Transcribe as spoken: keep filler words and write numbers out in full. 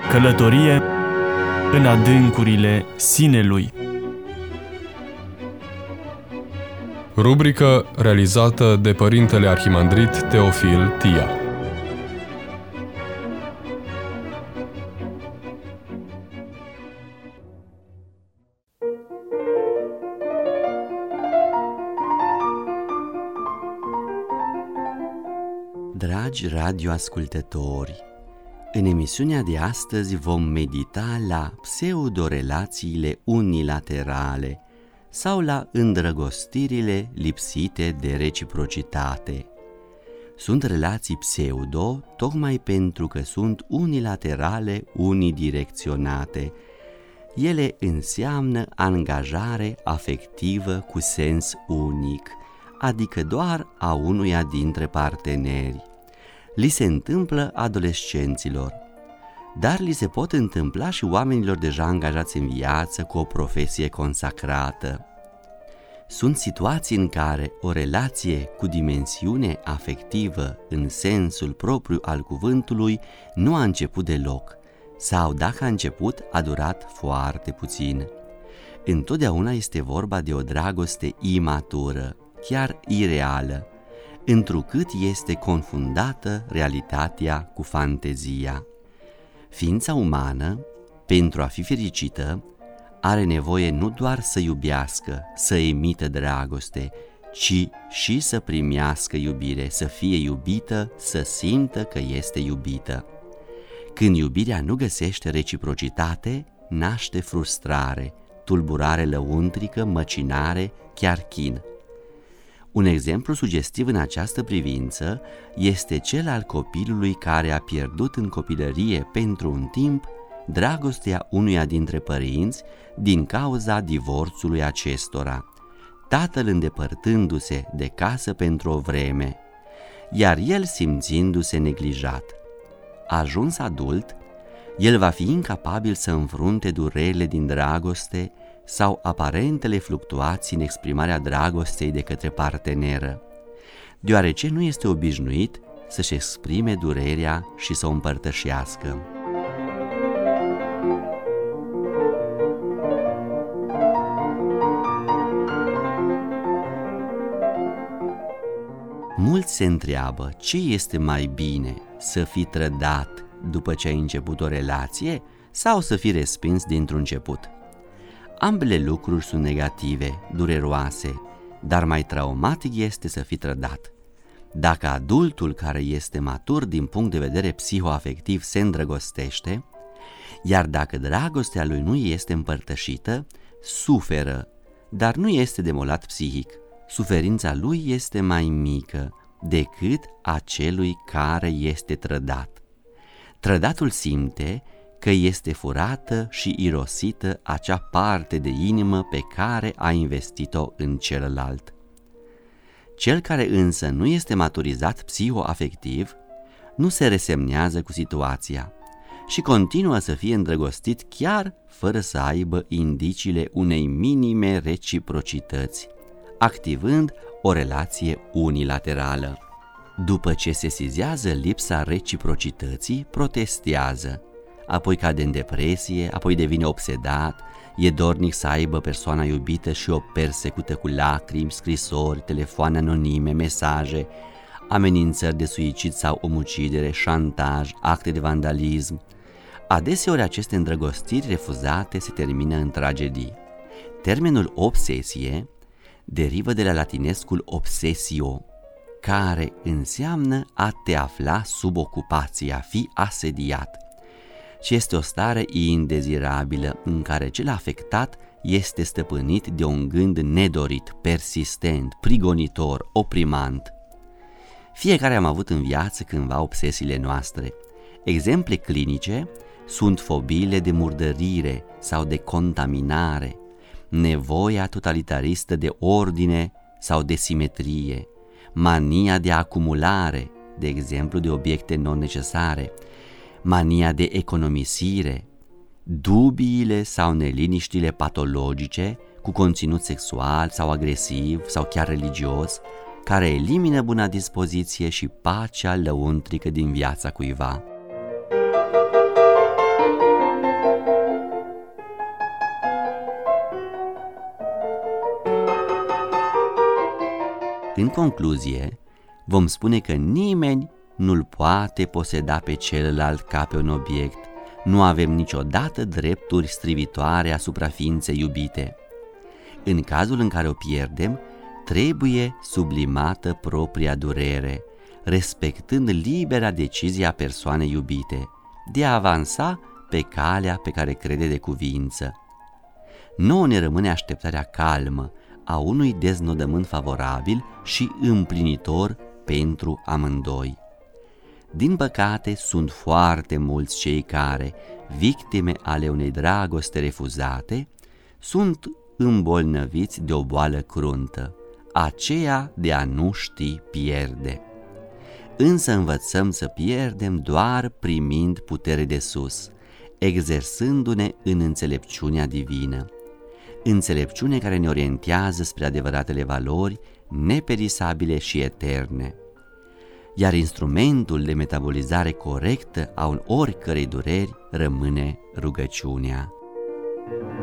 Călătorie în adâncurile sinelui. Rubrică realizată de Părintele Arhimandrit Teofil Tia. Dragi radioascultători, în emisiunea de astăzi vom medita la pseudorelațiile unilaterale sau la îndrăgostirile lipsite de reciprocitate. Sunt relații pseudo tocmai pentru că sunt unilaterale, unidirecționate. Ele înseamnă angajare afectivă cu sens unic, adică doar a unuia dintre parteneri. Li se întâmplă adolescenților, dar li se pot întâmpla și oamenilor deja angajați în viață cu o profesie consacrată. Sunt situații în care o relație cu dimensiune afectivă în sensul propriu al cuvântului nu a început deloc, sau dacă a început, a durat foarte puțin. Întotdeauna este vorba de o dragoste imatură, chiar ireală, întrucât este confundată realitatea cu fantezia. Ființa umană, pentru a fi fericită, are nevoie nu doar să iubească, să emită dragoste, ci și să primească iubire, să fie iubită, să simtă că este iubită. Când iubirea nu găsește reciprocitate, naște frustrare, tulburare lăuntrică, măcinare, chiar chin. Un exemplu sugestiv în această privință este cel al copilului care a pierdut în copilărie pentru un timp dragostea unuia dintre părinți din cauza divorțului acestora, tatăl îndepărtându-se de casă pentru o vreme, iar el simțindu-se neglijat. Ajuns adult, el va fi incapabil să înfrunte durerile din dragoste sau aparentele fluctuații în exprimarea dragostei de către parteneră, deoarece nu este obișnuit să-și exprime durerea și să o împărtășească. Mulți se întreabă ce este mai bine, să fii trădat după ce ai început o relație sau să fii respins dintr-un început. Ambele lucruri sunt negative, dureroase, dar mai traumatic este să fii trădat. Dacă adultul care este matur din punct de vedere psihoafectiv se îndrăgostește, iar dacă dragostea lui nu este împărtășită, suferă, dar nu este demolat psihic. Suferința lui este mai mică decât a celui care este trădat. Trădatul simte că este furată și irosită acea parte de inimă pe care a investit-o în celălalt. Cel care însă nu este maturizat psihoafectiv nu se resemnează cu situația și continuă să fie îndrăgostit chiar fără să aibă indiciile unei minime reciprocități, activând o relație unilaterală. După ce se sesizează lipsa reciprocității, protestează, apoi cade în depresie, apoi devine obsedat, e dornic să aibă persoana iubită și o persecută cu lacrimi, scrisori, telefoane anonime, mesaje, amenințări de suicid sau omucidere, șantaj, acte de vandalism. Adeseori aceste îndrăgostiri refuzate se termină în tragedii. Termenul obsesie derivă de la latinescul obsesio, care înseamnă a te afla sub ocupație, a fi asediat, și este o stare indezirabilă în care cel afectat este stăpânit de un gând nedorit, persistent, prigonitor, oprimant. Fiecare am avut în viață cândva obsesiile noastre. Exemple clinice sunt fobiile de murdărire sau de contaminare, nevoia totalitaristă de ordine sau de simetrie, mania de acumulare, de exemplu de obiecte non-necesare, mania de economisire, dubiile sau neliniștile patologice cu conținut sexual sau agresiv sau chiar religios, care elimină buna dispoziție și pacea lăuntrică din viața cuiva. În concluzie, vom spune că nimeni nu-l poate poseda pe celălalt ca pe un obiect. Nu avem niciodată drepturi strivitoare asupra ființei iubite. În cazul în care o pierdem, trebuie sublimată propria durere, respectând libera decizie a persoanei iubite de a avansa pe calea pe care crede de cuviință. Nouă ne rămâne așteptarea calmă a unui deznodământ favorabil și împlinitor pentru amândoi. Din păcate, sunt foarte mulți cei care, victime ale unei dragoste refuzate, sunt îmbolnăviți de o boală cruntă, aceea de a nu ști pierde. Însă învățăm să pierdem doar primind putere de sus, exersându-ne în înțelepciunea divină, înțelepciune care ne orientează spre adevăratele valori neperisabile și eterne. Iar instrumentul de metabolizare corectă a oricărei dureri rămâne rugăciunea.